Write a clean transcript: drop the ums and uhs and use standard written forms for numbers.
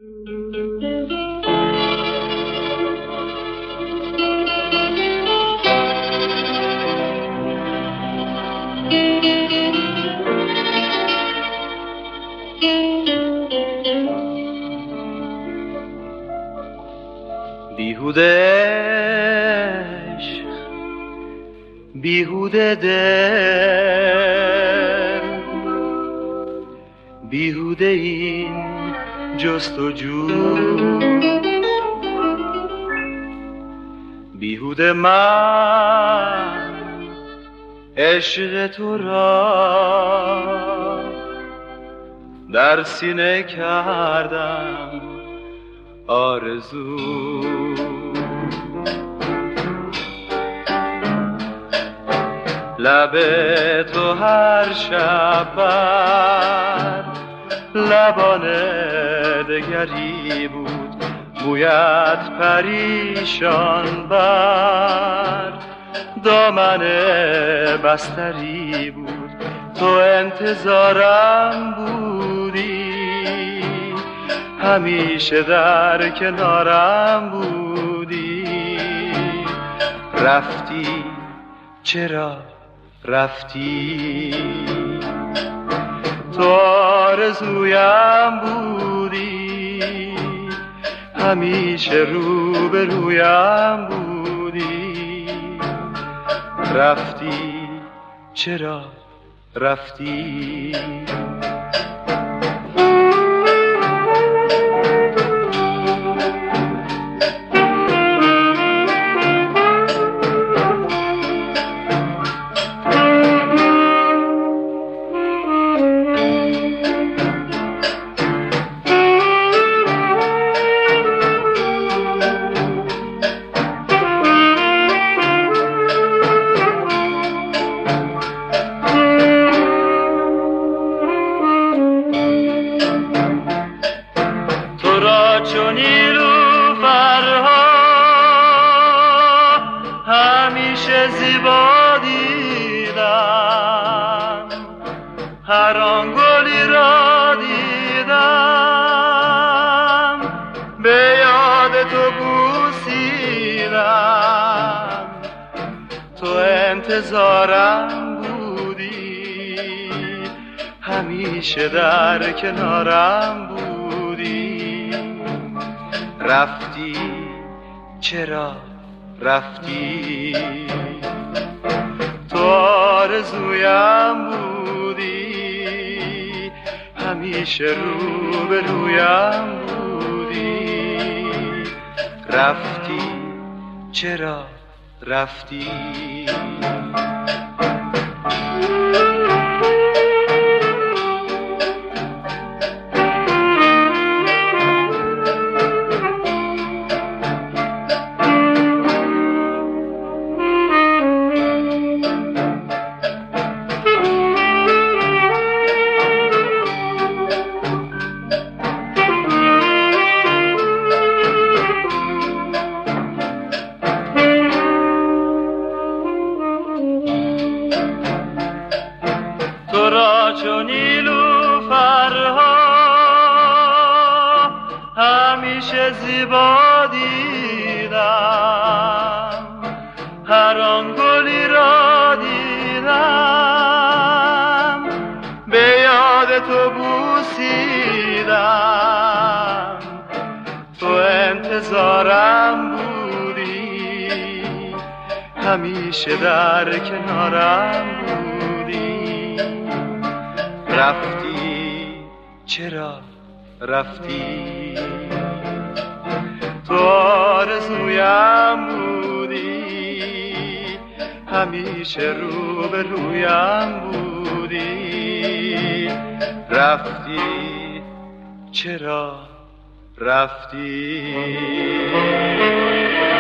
بیهوده عشق، بیهوده دل، بیهوده این جستجو، بیهوده من عشق تو را در سینه کردم آرزو. لب تو هر شب بر لبان دگری بود، مویت پریشان بر دامن بستری بود. تو انتظارم بودی، همیشه در کنارم بودی. رفتی چرا رفتی؟ تو آرزویم بودی، همیشه روبرویم بودی. رفتی چرا رفتی؟ چون نیلوفرها همیشه زیبا دیدم، هر آن گلی را دیدم به یاد تو بوسیدم. تو انتظارم بودی، همیشه در کنارم بودی. رفتی چرا رفتی؟ تو آرزویم بودی، همیشه روبرویم بودی. رفتی چرا رفتی؟ تو را چون نیلوفرها همیشه زیبا دیدم، هر آن گلی را دیدم به یاد تو بوسیدم. تو انتظارم بودی، همیشه در کنارم بودی. رفتی چرا رفتی؟ تو آرزویم بودی، همیشه روبرویم بودی. رفتی چرا رفتی؟